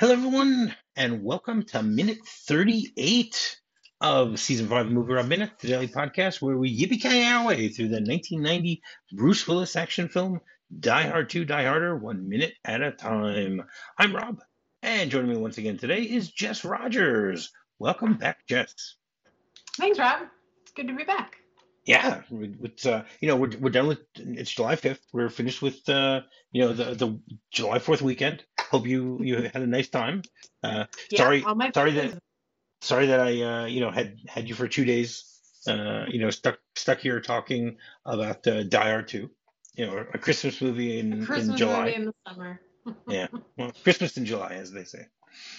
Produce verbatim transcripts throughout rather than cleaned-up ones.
Hello, everyone, and welcome to minute thirty-eight of season five of Movie Rob Minute, the daily podcast where we yippee our way through the nineteen ninety Bruce Willis action film Die Hard two, Die Harder, one minute at a time. I'm Rob, and joining me once again today is Jess Rogers. Welcome back, Jess. Thanks, Rob. It's good to be back. Yeah, it's uh, you know, we're we're done with it's July fifth. We're finished with uh, you know, the the July fourth weekend. Hope you you had a nice time. Uh, Yeah, sorry, all my sorry friends. that sorry that I uh, you know had had you for two days. Uh, you know, stuck stuck here talking about uh, Die Hard two. You know, a Christmas movie A in in Christmas movie July. in the summer. Yeah, well, Christmas in July, as they say.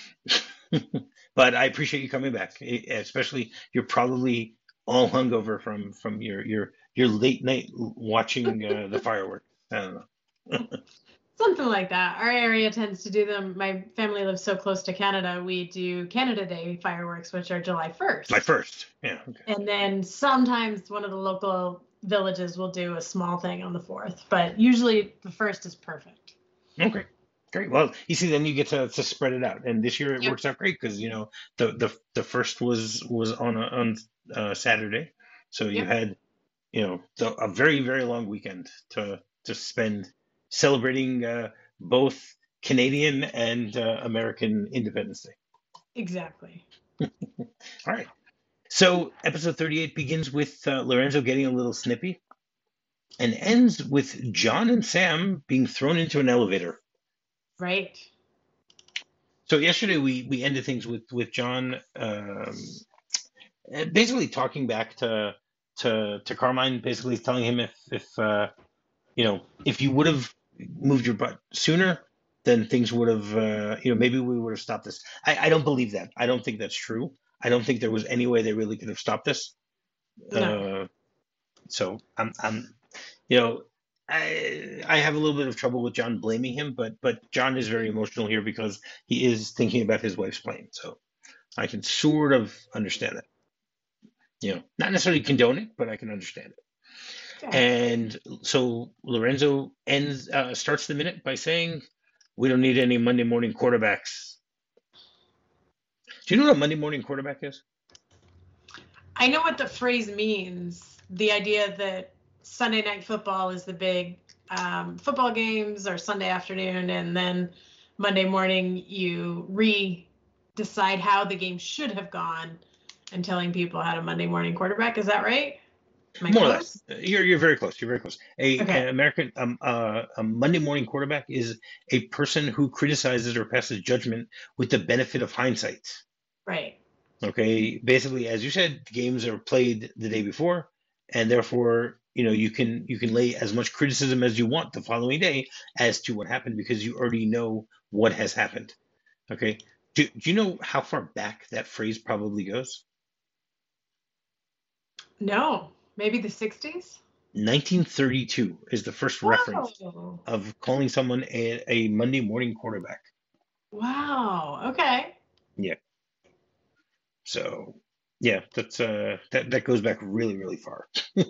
But I appreciate you coming back, e- especially you're probably all hungover from from your your your late night watching uh, the fireworks. I don't know. Something like that. Our area tends to do them. My family lives so close to Canada. We do Canada Day fireworks, which are July My first. first, yeah, okay, And then sometimes one of the local villages will do a small thing on the fourth. But usually the first is perfect. okay, great. Well, you see, then you get to, to spread it out, and this year it Yep. works out great because you know the the the first was was on a, on uh, Saturday, so you Yep. had you know the, a very very long weekend to to spend celebrating uh, both Canadian and uh, American Independence Day. Exactly. All right. So episode thirty-eight begins with uh, Lorenzo getting a little snippy and ends with John and Sam being thrown into an elevator. Right. So yesterday we we ended things with with John um, basically talking back to to to Carmine, basically telling him if if uh, you know if you would have moved your butt sooner, then things would have uh, you know maybe we would have stopped this. I, I don't believe that. I don't think that's true. I don't think there was any way they really could have stopped this. No. Uh, so I'm I'm you know, I I have a little bit of trouble with John blaming him, but but John is very emotional here because he is thinking about his wife's plane. So I can sort of understand it. You know, not necessarily condone it, but I can understand it. Okay. And so Lorenzo ends uh, starts the minute by saying, "We don't need any Monday morning quarterbacks." Do you know what a Monday morning quarterback is? I know what the phrase means. The idea that Sunday night football is the big um, football games or Sunday afternoon, and then Monday morning you re decide how the game should have gone and telling people how to Monday morning quarterback. Is that right? Am I More or less. close? You're you're very close. You're very close. A Okay. an American um uh, a Monday morning quarterback is a person who criticizes or passes judgment with the benefit of hindsight. Right. Okay, basically, as you said, games are played the day before, and therefore, you know, you can you can lay as much criticism as you want the following day as to what happened because you already know what has happened. Okay, do do you know how far back that phrase probably goes? No. Maybe the sixties? nineteen thirty-two is the first reference Whoa. of calling someone a, a Monday morning quarterback. Wow. Okay. Yeah. So, yeah, that's uh that that goes back really really far.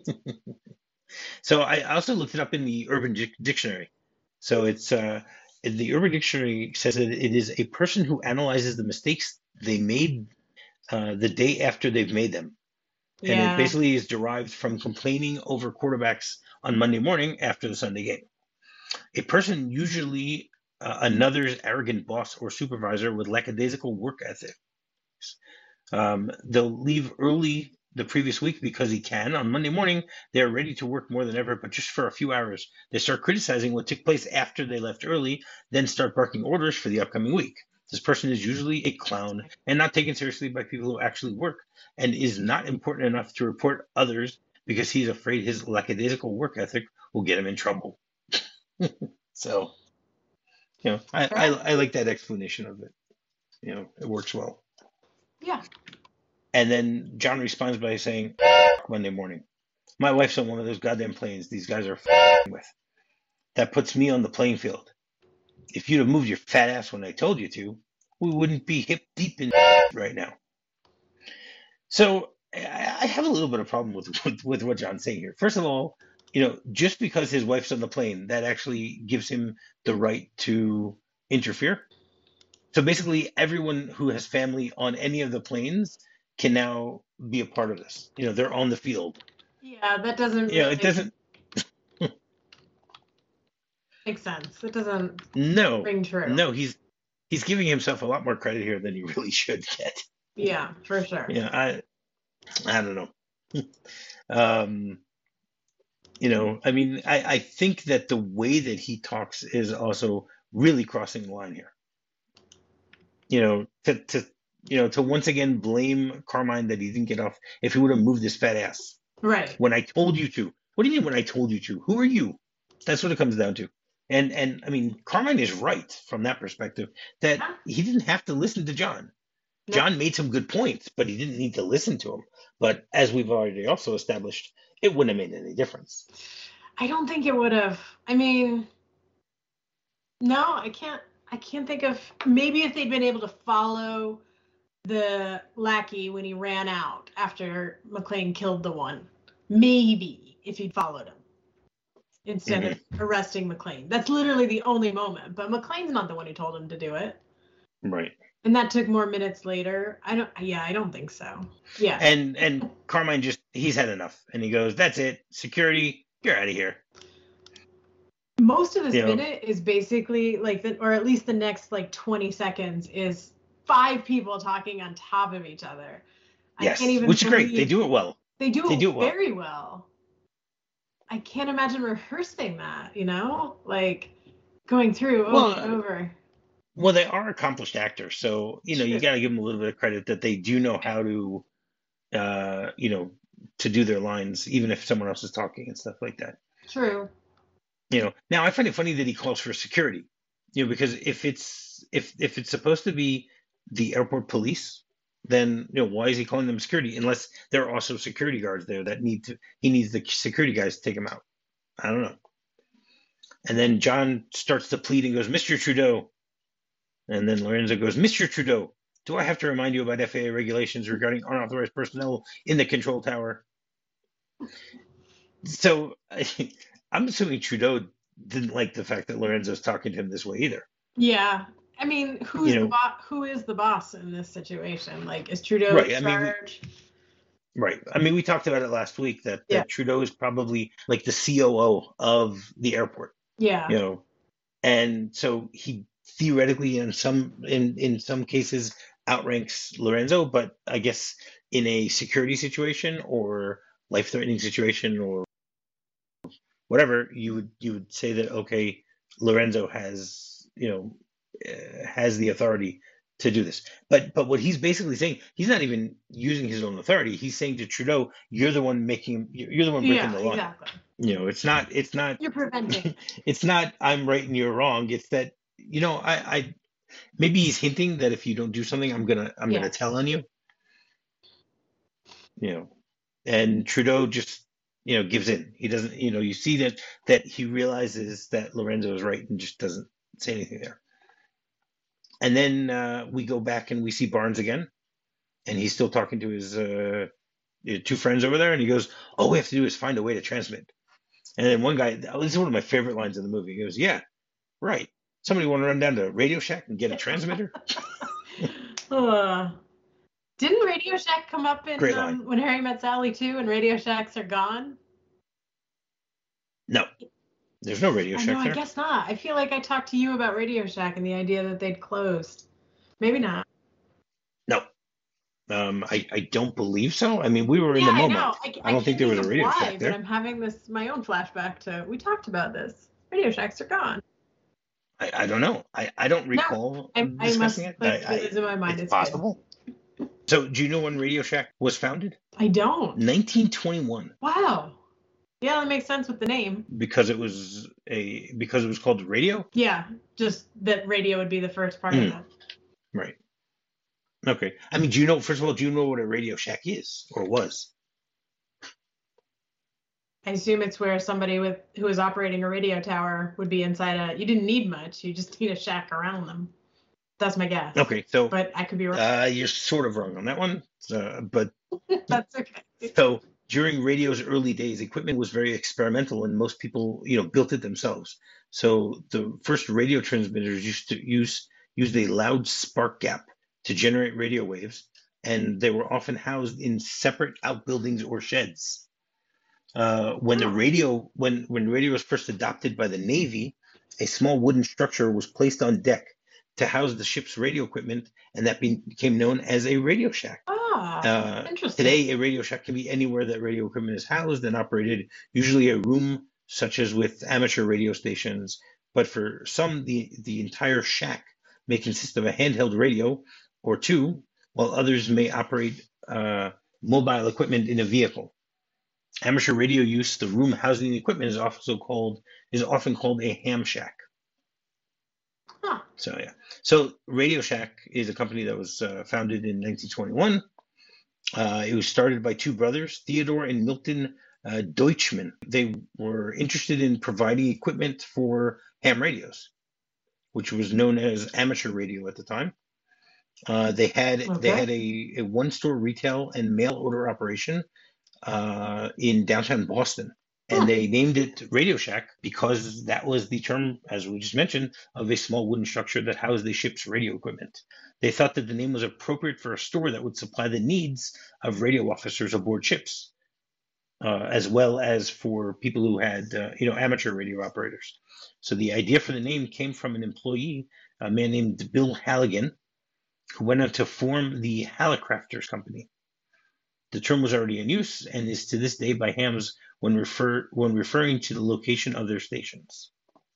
So I also looked it up in the Urban Dic- Dictionary. So it's uh the Urban Dictionary says that it is a person who analyzes the mistakes they made uh, the day after they've made them, and it Yeah. basically is derived from complaining over quarterbacks on Monday morning after the Sunday game. A person, usually uh, another's arrogant boss or supervisor with lackadaisical work ethic. Um, they'll leave early the previous week because he can. On Monday morning, they're ready to work more than ever, but just for a few hours. They start criticizing what took place after they left early, then start barking orders for the upcoming week. This person is usually a clown and not taken seriously by people who actually work and is not important enough to report others because he's afraid his lackadaisical work ethic will get him in trouble. So, you know, I, I, Fair. I like that explanation of it. You know, it works well. Yeah. And then John responds by saying, Monday morning. My wife's on one of those goddamn planes these guys are with. That puts me on the playing field. If you'd have moved your fat ass when I told you to, we wouldn't be hip deep in right now. So I I have a little bit of problem with, with with what John's saying here. First of all, you know, just because his wife's on the plane, that actually gives him the right to interfere. So basically, everyone who has family on any of the planes can now be a part of this. You know, they're on the field. Yeah, that doesn't You know, it really doesn't. make sense. It doesn't No, ring true. no, he's he's giving himself a lot more credit here than he really should get. Yeah, for sure. Yeah, I I don't know. Um, you know, I mean, I, I think that the way that he talks is also really crossing the line here. You know, to to you know, to once again blame Carmine that he didn't get off if he would have moved his fat ass Right. when I told you to. What do you mean when I told you to? Who are you? That's what it comes down to. And and I mean, Carmine is right from that perspective that Yeah. he didn't have to listen to John. No. John made some good points, but he didn't need to listen to him. But as we've already also established, it wouldn't have made any difference. I don't think it would have. I mean, no, I can't. I can't think of. Maybe if they'd been able to follow the lackey when he ran out after McClane killed the one. Maybe if he'd followed him instead Mm-hmm. of arresting McClane. That's literally the only moment. But McClane's not the one who told him to do it. Right. And that took more minutes later. I don't. Yeah, I don't think so. Yeah. And and Carmine just he's had enough, and he goes, "That's it, security, you're out of here." Most of this You know. minute is basically like, the, or at least the next like twenty seconds is five people talking on top of each other. Yes, I can't even which is great. believe- They do it well. They do They it do it well. very well. I can't imagine rehearsing that, you know, like going through over Well, and over. Well, they are accomplished actors, so you know you Sure. got to give them a little bit of credit that they do know how to, uh, you know, to do their lines, even if someone else is talking and stuff like that. True. You know, now I find it funny that he calls for security, you know, because if it's if if it's supposed to be the airport police, then you know why is he calling them security unless there are also security guards there that need to he needs the security guys to take him out. I don't know. And then John starts to plead and goes, "Mister Trudeau." And then Lorenzo goes, "Mister Trudeau, do I have to remind you about F A A regulations regarding unauthorized personnel in the control tower?" So I'm assuming Trudeau didn't like the fact that Lorenzo's talking to him this way either. Yeah. I mean, who's You know- the bo- who is the boss in this situation? Like, is Trudeau Right, in I mean, we- charge? Right. I mean, we talked about it last week that, that Yeah. Trudeau is probably like the C O O of the airport, Yeah. you know, and so he theoretically in some in in some cases outranks Lorenzo, but I guess in a security situation or life-threatening situation or whatever, you would you would say that okay, Lorenzo has you know uh, has the authority to do this. But but what he's basically saying, he's not even using his own authority. He's saying to Trudeau, "You're the one making, you're the one breaking Yeah, the law." exactly. You know, it's not, it's not, You're preventing. it's not. I'm right and you're wrong. It's that you know, I, I maybe he's hinting that if you don't do something, I'm gonna, I'm Yeah. gonna tell on you. You know, and Trudeau just you know gives in. He doesn't. You know, you see that that he realizes that Lorenzo is right and just doesn't say anything there. And then uh, we go back and we see Barnes again, and he's still talking to his uh, two friends over there, and he goes, "All we have to do is find a way to transmit." And then one guy, this is one of my favorite lines in the movie. He goes, "Yeah, right. Somebody want to run down to Radio Shack and get a transmitter?" Uh, didn't Radio Shack come up in Great line. um, When Harry Met Sally too, and Radio Shacks are gone? No, there's no Radio I Shack know, I there. guess not. I feel like I talked to you about Radio Shack and the idea that they'd closed. Maybe not. No, um, I, I don't believe so. I mean, we were in yeah, the I moment. know. I, I don't think there was a can't Radio think of why, Shack there. But I'm having this my own flashback to we talked about this. Radio Shacks are gone. I, I don't know. I, I don't recall I, I must discussing it. like I, I, it was in my mind. it's It's possible. So, do you know when Radio Shack was founded? good. I don't. nineteen twenty-one. Wow. Yeah, that makes sense with the name. Because it was a because it was called radio. Yeah, just that radio would be the first part Mm. of that. Right. Okay. I mean, do you know? First of all, do you know what a Radio Shack is or was? I assume it's where somebody with who is operating a radio tower would be inside a. You didn't need much. You just need a shack around them. That's my guess. Okay. So, But I could be wrong. uh, you're sort of wrong on that one. Uh, but That's okay. so during radio's early days, equipment was very experimental, and most people, you know, built it themselves. So the first radio transmitters used to use used a loud spark gap to generate radio waves, and they were often housed in separate outbuildings or sheds. Uh, when the Huh. radio when when radio was first adopted by the Navy, a small wooden structure was placed on deck to house the ship's radio equipment, and that be, became known as a radio shack. Ah, Uh, interesting. today, a radio shack can be anywhere that radio equipment is housed and operated, usually a room, such as with amateur radio stations. But for some, the, the entire shack may consist of a handheld radio or two, while others may operate uh, mobile equipment in a vehicle. Amateur radio use, the room housing the equipment, is also called is often called a ham shack. Huh. So yeah, so Radio Shack is a company that was uh, founded in nineteen twenty-one. Uh, it was started by two brothers, Theodore and Milton uh, Deutschman. They were interested in providing equipment for ham radios, which was known as amateur radio at the time. Uh, they had Okay. they had a, a one store retail and mail order operation uh, in downtown Boston. And Huh. they named it Radio Shack because that was the term, as we just mentioned, of a small wooden structure that housed the ship's radio equipment. They thought that the name was appropriate for a store that would supply the needs of radio officers aboard ships, uh, as well as for people who had, uh, you know, amateur radio operators. So the idea for the name came from an employee, a man named Bill Halligan, who went on to form the Hallicrafters Company. The term was already in use and is to this day by hams when refer when referring to the location of their stations.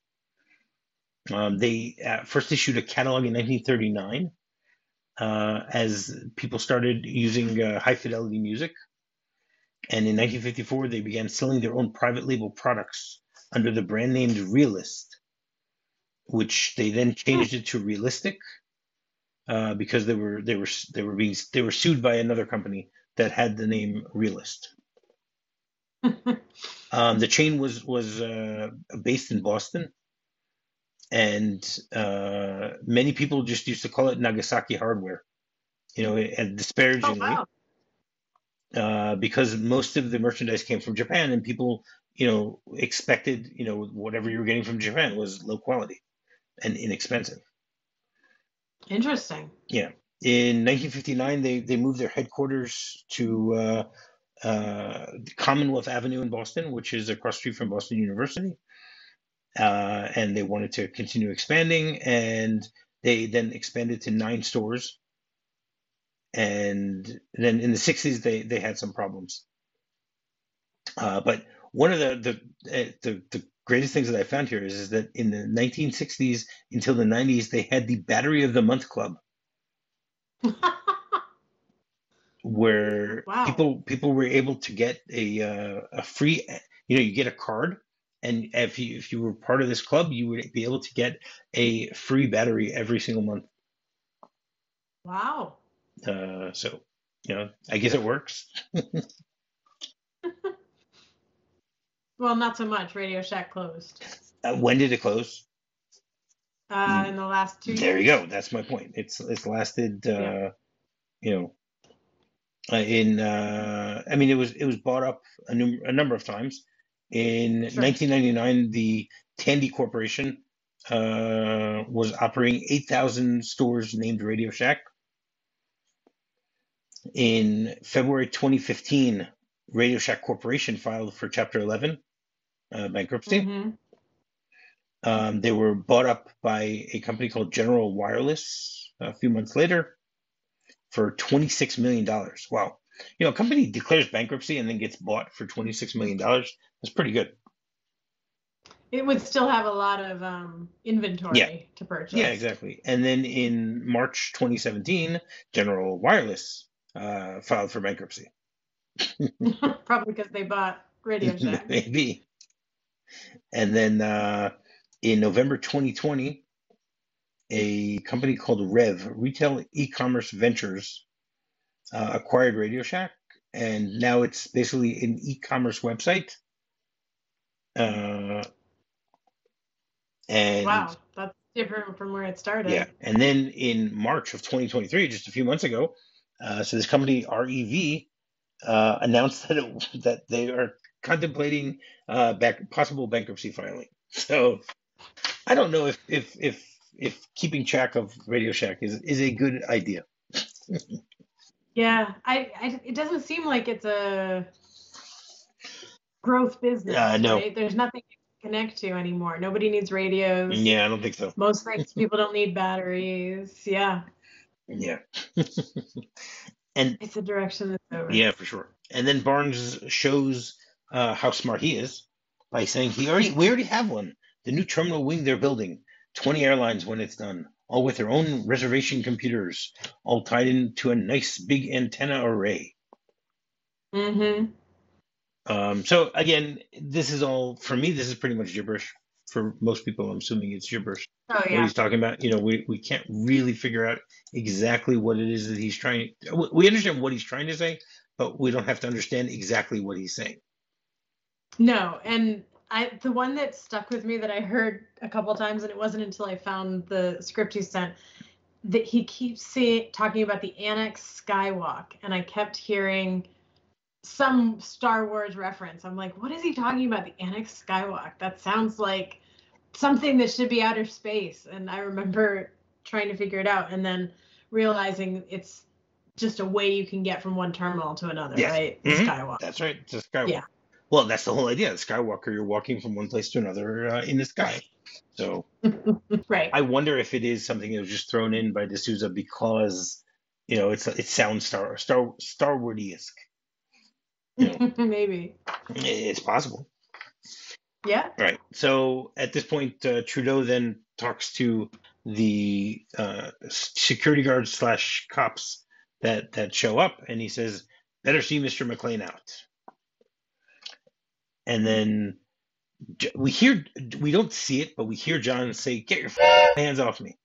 Um, they uh, first issued a catalog in nineteen thirty-nine uh, as people started using uh, high fidelity music, and in nineteen fifty-four they began selling their own private label products under the brand named Realist, which they then changed it to Realistic uh, because they were they were they were being they were sued by another company that had the name Realist. Um, the chain was was uh, based in Boston, and uh, many people just used to call it Nagasaki Hardware, you know, and Oh, disparagingly, wow. uh, because most of the merchandise came from Japan, and people, you know, expected, you know, whatever you were getting from Japan was low quality and inexpensive. Interesting. Yeah. In nineteen fifty-nine, they they moved their headquarters to uh, uh, Commonwealth Avenue in Boston, which is across the street from Boston University. Uh, and they wanted to continue expanding, and they then expanded to nine stores. And then in the sixties, they they had some problems. Uh, but one of the the, uh, the the greatest things that I found here is, is that in the nineteen sixties until the nineties, they had the Battery of the Month Club, where Wow. people people were able to get a uh, a free, you know, you get a card, and if you if you were part of this club, you would be able to get a free battery every single month. Wow. Uh, so, you know, I guess it works. Well, not so much. Radio Shack closed Uh, when did it close? uh, in the last two There years. you go. That's my point. It's it's lasted, uh, Yeah. you know, uh, in uh, I mean, it was it was bought up a, num- a number of times. In Sure. nineteen ninety-nine, the Tandy Corporation uh, was operating eight thousand stores named Radio Shack. In February twenty fifteen, Radio Shack Corporation filed for Chapter eleven uh, bankruptcy. hmm Um, they were bought up by a company called General Wireless a few months later for twenty-six million dollars. Wow. You know, a company declares bankruptcy and then gets bought for twenty-six million dollars. That's pretty good. It would still have a lot of um, inventory Yeah. to purchase. Yeah, exactly. And then in March twenty seventeen, General Wireless uh, filed for bankruptcy. Probably because they bought Radio Shack. Maybe. And then uh, in November twenty twenty, a company called Rev, Retail E-Commerce Ventures, uh, acquired Radio Shack, and now it's basically an e-commerce website. Uh, and Wow, that's different from where it started. yeah, and then in March of twenty twenty-three, just a few months ago, uh, so this company R E V uh, announced that it, that they are contemplating uh, back, possible bankruptcy filing. So I don't know if if if if keeping track of Radio Shack is is a good idea. Yeah, I, I it doesn't seem like it's a growth business, Uh, no. right? There's nothing to connect to anymore. Nobody needs radios. Yeah, I don't think so. Most things people don't need batteries. Yeah. Yeah. And it's a direction that's over. Yeah, for sure. And then Barnes shows uh, how smart he is by saying he already we already have one. The new terminal wing they're building, twenty airlines when it's done, all with their own reservation computers, all tied into a nice big antenna array. Mm-hmm. Um, so again, this is all for me. This is pretty much gibberish. For most people, I'm assuming it's gibberish. Oh yeah. What he's talking about, you know, we, we can't really figure out exactly what it is that he's trying. We understand what he's trying to say, but we don't have to understand exactly what he's saying. No, and I the one that stuck with me that I heard a couple of times, and it wasn't until I found the script he sent, that he keeps say, talking about the Annex Skywalk, and I kept hearing some Star Wars reference. I'm like, what is he talking about? The Annex Skywalk? That sounds like something that should be outer space. And I remember trying to figure it out and then realizing it's just a way you can get from one terminal to another, yes. Right? The mm-hmm. Skywalk. That's right. It's a Skywalk. Yeah. Well, that's the whole idea. The Skywalker, you're walking from one place to another uh, in the sky. So right. I wonder if it is something that was just thrown in by D'Souza because, you know, it's it sounds Star Star Star Wars-esque. You know, maybe it's possible. Yeah. Right. So at this point, uh, Trudeau then talks to the uh, security guards slash cops that that show up, and he says, "Better see Mister McLean out." And then we hear, we don't see it, but we hear John say, "Get your hands off me."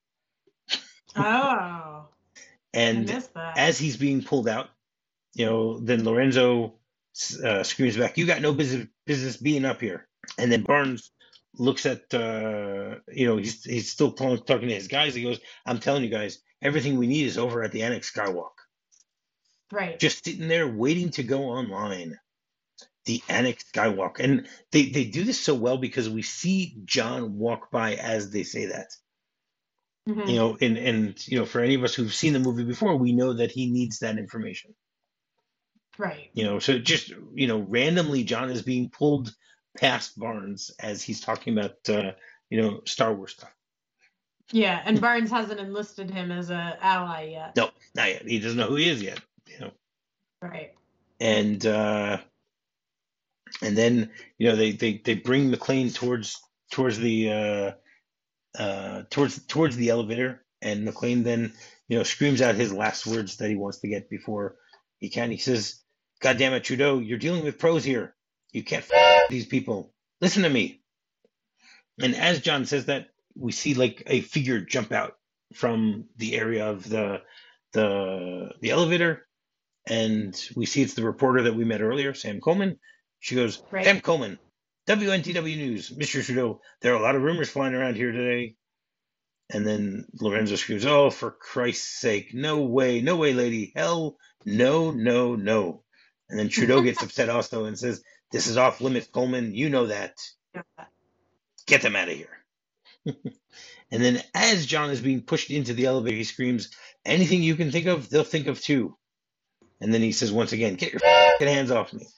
Oh. And I missed that. As he's being pulled out, you know, then Lorenzo uh, screams back, "You got no business business being up here." And then Barnes looks at, uh, you know, he's he's still talking, talking to his guys. He goes, "I'm telling you guys, everything we need is over at the Annex Skywalk." Right. Just sitting there waiting to go online. The Annex Skywalk. And they, they do this so well because we see John walk by as they say that. Mm-hmm. You know, and, and, you know, for any of us who've seen the movie before, we know that he needs that information. Right. You know, so just, you know, randomly John is being pulled past Barnes as he's talking about, uh, you know, Star Wars stuff. Yeah, and Barnes hasn't enlisted him as an ally yet. No, not yet. He doesn't know who he is yet, you know. Right. And, uh, and then, you know, they, they, they bring McLean towards, towards the, uh, uh, towards, towards the elevator. And McLean then, you know, screams out his last words that he wants to get before he can. He says, "God damn it, Trudeau, you're dealing with pros here. You can't f- these people. Listen to me." And as John says that, we see like a figure jump out from the area of the the the elevator, and we see it's the reporter that we met earlier, Sam Coleman. She goes, right. "Sam Coleman, W N T W News, Mister Trudeau, there are a lot of rumors flying around here today." And then Lorenzo screams, "Oh, for Christ's sake, no way, no way, lady, hell, no, no, no." And then Trudeau gets upset also and says, "This is off limits, Coleman. You know that. Get them out of here." And then as John is being pushed into the elevator, he screams, "Anything you can think of, they'll think of too." And then he says once again, "Get your hands off me."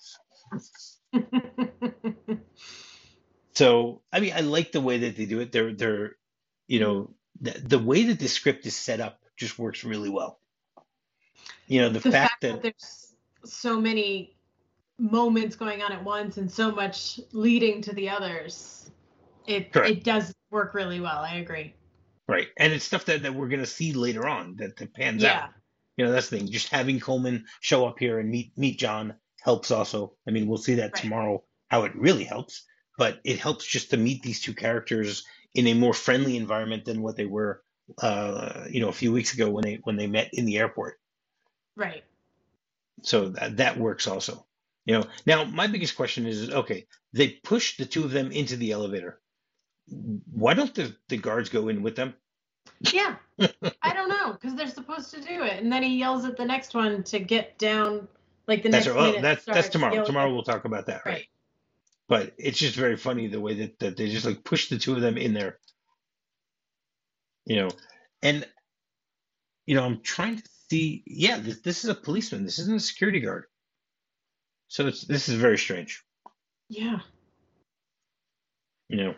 So, I mean, I like the way that they do it. They're, they're, you know, the, the way that the script is set up just works really well. You know, the, the fact, fact that, that there's so many moments going on at once and so much leading to the others, it correct. It does work really well. I agree. Right. And it's stuff that, that we're going to see later on that, that pans yeah. out. You know, that's the thing. Just having Coleman show up here and meet meet John helps also. I mean, we'll see that right. tomorrow, how it really helps. But it helps just to meet these two characters in a more friendly environment than what they were, uh, you know, a few weeks ago when they when they met in the airport. Right. So that that works also. You know, now my biggest question is, okay, they push the two of them into the elevator. Why don't the, the guards go in with them? Yeah, I don't know, because they're supposed to do it, and then he yells at the next one to get down. Like the that's next right. minute. Well, that's starts, that's tomorrow. Tomorrow we'll talk about that, right? right? But it's just very funny the way that, that they just like push the two of them in there. You know, and you know, I'm trying to see. Yeah, this, this is a policeman. This isn't a security guard. So it's this is very strange. Yeah. You know.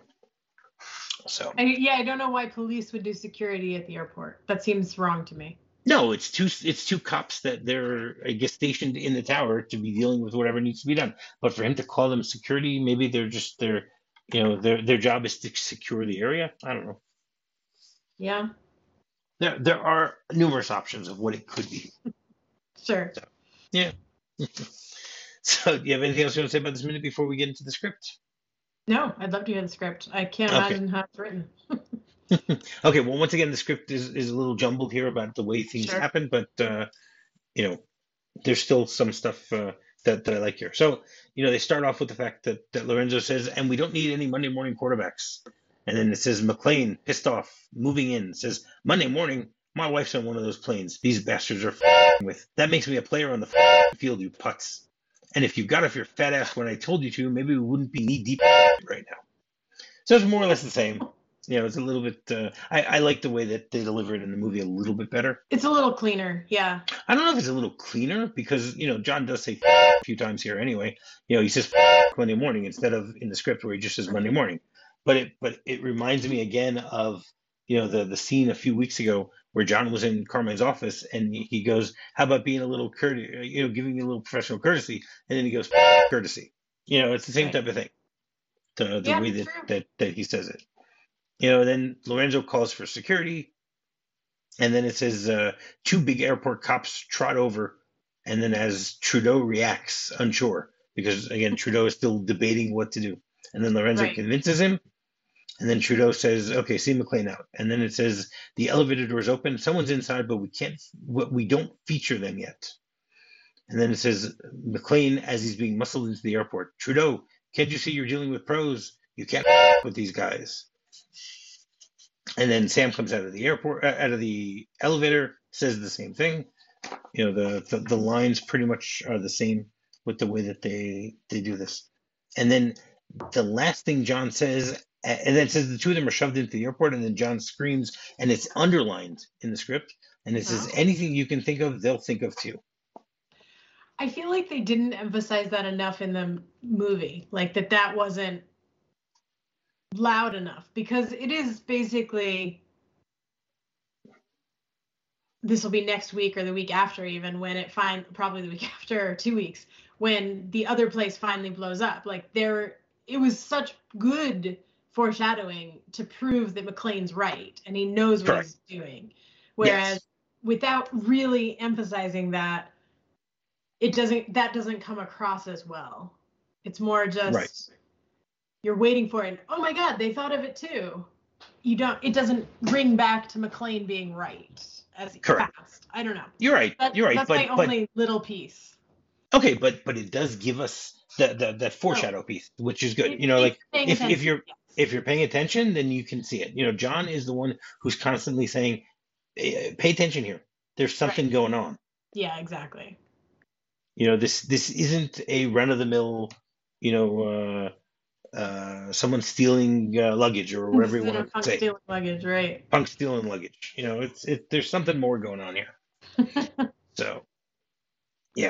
So I, yeah, I don't know why police would do security at the airport. That seems wrong to me. no, it's two it's two cops that they're I guess stationed in the tower to be dealing with whatever needs to be done. But for him to call them security, maybe they're just their you know their their job is to secure the area. I don't know. Yeah. There there are numerous options of what it could be. Sure. So, yeah. So, do you have anything else you want to say about this minute before we get into the script? No, I'd love to hear the script. I can't Okay. imagine how it's written. Okay, well, once again, the script is, is a little jumbled here about the way things Sure. happen, but uh, you know, there's still some stuff uh, that, that I like here. So, you know, they start off with the fact that, that Lorenzo says, and we don't need any Monday morning quarterbacks. And then it says McClain, pissed off, moving in, says, Monday morning, my wife's on one of those planes. These bastards are f***ing with. That makes me a player on the f***ing field, you putz. And if you got off your fat ass when I told you to, maybe we wouldn't be knee deep right now. So it's more or less the same. You know, it's a little bit. Uh, I, I like the way that they deliver it in the movie a little bit better. It's a little cleaner, yeah. I don't know if it's a little cleaner because you know John does say a few times here anyway. You know, he says Monday morning instead of in the script where he just says Monday morning. But it but it reminds me again of you know the the scene a few weeks ago where John was in Carmine's office and he goes, "How about being a little courteous? You know, giving you a little professional courtesy?" And then he goes, "Courtesy." You know, it's the same Right. type of thing. The the Yeah, way that, true. that that he says it. You know, then Lorenzo calls for security, and then it says uh, two big airport cops trot over, and then as Trudeau reacts, unsure, because again Trudeau is still debating what to do, and then Lorenzo Right. convinces him, and then Trudeau says, "Okay, see McClain out," and then it says the elevator doors open, someone's inside, but we can't, we don't feature them yet, and then it says McClain as he's being muscled into the airport, Trudeau, can't you see you're dealing with pros? You can't with these guys. And then Sam comes out of the airport, uh, out of the elevator, says the same thing. You know, the, the the lines pretty much are the same with the way that they they do this. And then the last thing John says, and then it says the two of them are shoved into the airport, and then John screams, and it's underlined in the script, and it says, Oh. anything you can think of, they'll think of too. I feel like they didn't emphasize that enough in the movie, like that that wasn't loud enough, because it is basically, this will be next week or the week after, even when it find probably the week after or two weeks when the other place finally blows up. Like there, it was such good foreshadowing to prove that McClane's right and he knows what Correct. he's doing. Whereas Yes. without really emphasizing that, it doesn't that doesn't come across as well. It's more just Right. you're waiting for it. Oh my God, they thought of it too. You don't. It doesn't ring back to McClane being right as Correct. fast. I don't know. You're right. That, You're right. that's But my but only little piece. okay, but but it does give us that that that foreshadow piece, which is good. It- You know, it's like paying if if attention, you're yes. if you're paying attention, then you can see it. You know, John is the one who's constantly saying, "Eh, "Pay attention here. There's something Right. going on." Yeah, exactly. You know, this this isn't a run of the mill. You know, uh, uh, someone stealing uh, luggage or whatever you Instead want of to punk say. stealing luggage, right? Punk stealing luggage. You know, it's it. There's something more going on here. So, yeah.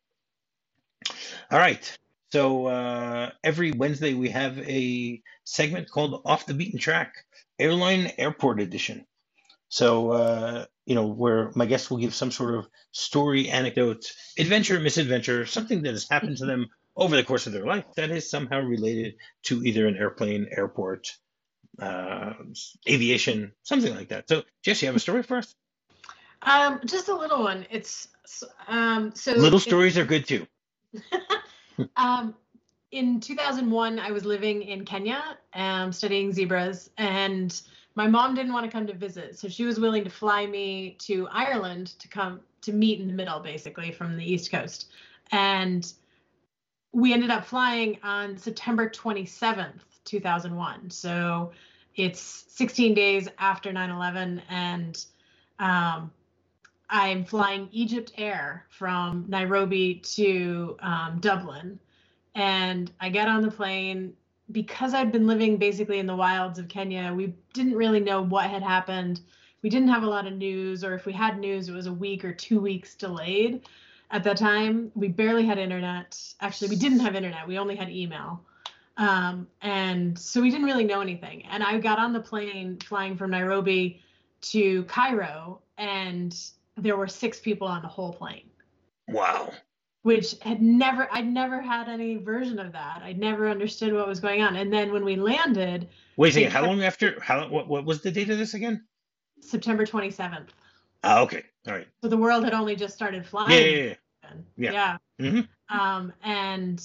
All right. So uh, every Wednesday we have a segment called Off the Beaten Track, Airline Airport Edition. So uh, you know, where my guests will give some sort of story, anecdote, adventure, misadventure, something that has happened to them over the course of their life that is somehow related to either an airplane, airport, uh, aviation, something like that. So, Jess, you have a story for us? Um, just a little one. It's um, so Little it's- stories are good too. um, in two thousand one, I was living in Kenya, um, studying zebras, and my mom didn't want to come to visit, so she was willing to fly me to Ireland to come to meet in the middle, basically from the East Coast. And we ended up flying on September twenty-seventh, two thousand one. So it's sixteen days after nine eleven, and um, I'm flying Egypt Air from Nairobi to um, Dublin. And I get on the plane. because I'd been living basically in the wilds of Kenya, we didn't really know what had happened. We didn't have a lot of news, or if we had news, it was a week or two weeks delayed. At that time, we barely had internet. Actually, we didn't have internet. We only had email. Um, and so we didn't really know anything. And I got on the plane flying from Nairobi to Cairo, and there were six people on the whole plane. Wow. Which had never, I'd never had any version of that. I'd never understood what was going on. And then when we landed. Wait a second, how long after, how, what, what was the date of this again? September twenty-seventh. Oh, okay. All right. So the world had only just started flying. Yeah, yeah, yeah. Yeah. yeah. Mm-hmm. Um, and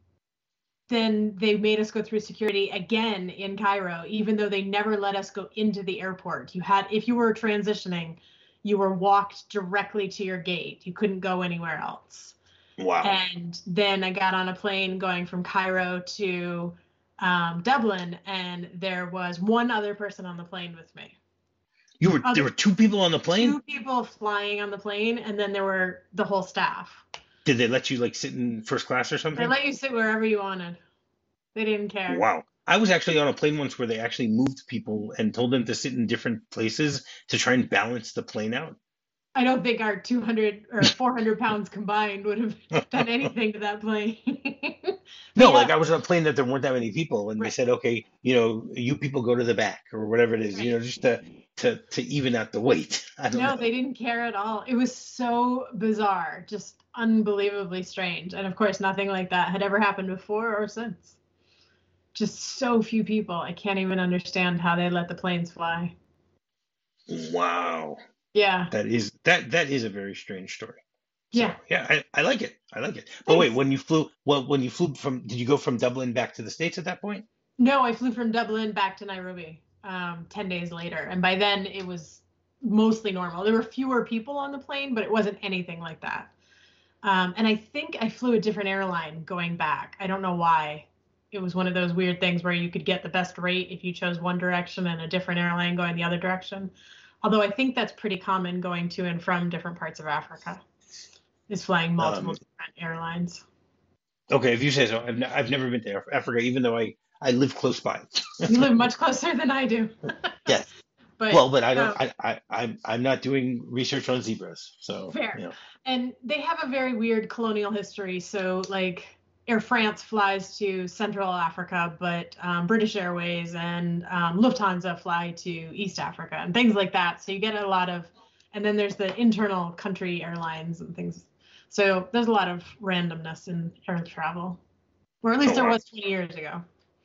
then they made us go through security again in Cairo, even though they never let us go into the airport. You had, if you were transitioning, you were walked directly to your gate. You couldn't go anywhere else. Wow. And then I got on a plane going from Cairo to um, Dublin, and there was one other person on the plane with me. You were, there were two people on the plane? Two people flying on the plane, and then there were the whole staff. Did they let you like sit in first class or something? They let you sit wherever you wanted. They didn't care. Wow. I was actually on a plane once where they actually moved people and told them to sit in different places to try and balance the plane out. I don't think our two hundred or four hundred pounds combined would have done anything to that plane. No, yeah. like I was on a plane that there weren't that many people, and Right. they said, okay, you know, you people go to the back or whatever it is, Right. you know, just to, to, to even out the weight. I don't No, know. they didn't care at all. It was so bizarre, just unbelievably strange. And of course, nothing like that had ever happened before or since. Just so few people. I can't even understand how they let the planes fly. Wow. Yeah. That is that that is a very strange story. So, Yeah. yeah, I, I like it. I like it. But wait, Thanks. when you flew, well, when you flew from, did you go from Dublin back to the States at that point? No, I flew from Dublin back to Nairobi um, ten days later. And by then it was mostly normal. There were fewer people on the plane, but it wasn't anything like that. Um, and I think I flew a different airline going back. I don't know why. It was one of those weird things where you could get the best rate if you chose one direction and a different airline going the other direction. Although I think that's pretty common going to and from different parts of Africa, is flying multiple Um, different airlines. Okay, if you say so. I've, n- I've never been to Af- Africa, even though I, I live close by. You live much closer than I do. Yes. But, Well, but I don't. um, I, I, I'm, I'm not doing research on zebras, so Fair. you know. And they have a very weird colonial history. So, like, Air France flies to Central Africa, but um, British Airways and um, Lufthansa fly to East Africa and things like that. So you get a lot of, and then there's the internal country airlines and things. So there's a lot of randomness in air travel, or at least Oh, there wow. was twenty years ago.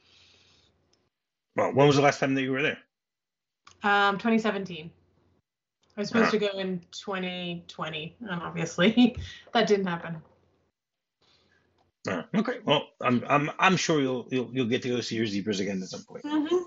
Well, when was the last time that you were there? Um, twenty seventeen. I was supposed Ah. to go in twenty twenty, and obviously that didn't happen. Oh, okay. Well, I'm, I'm, I'm sure you'll, you'll, you'll get to go see your zebras again at some point. Mm-hmm.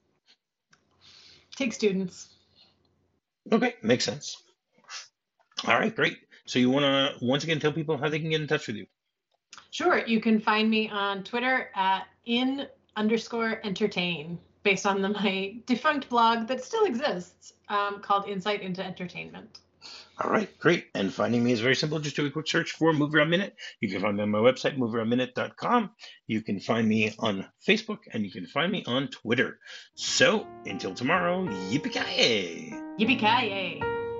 Take students. Okay, makes sense. All right, great. So you want to once again tell people how they can get in touch with you? Sure. You can find me on Twitter at in underscore entertain, based on the, my defunct blog that still exists, um, called Insight into Entertainment. All right, great. And finding me is very simple. Just do a quick search for Move Around Minute. You can find me on my website, move around minute dot com. You can find me on Facebook, and you can find me on Twitter. So until tomorrow, yippee-ki-yay! Yippee-ki-yay!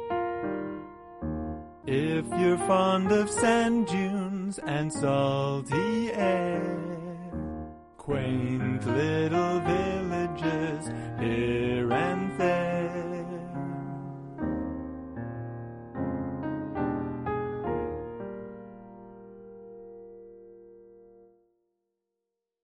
If you're fond of sand dunes and salty air, quaint little villages,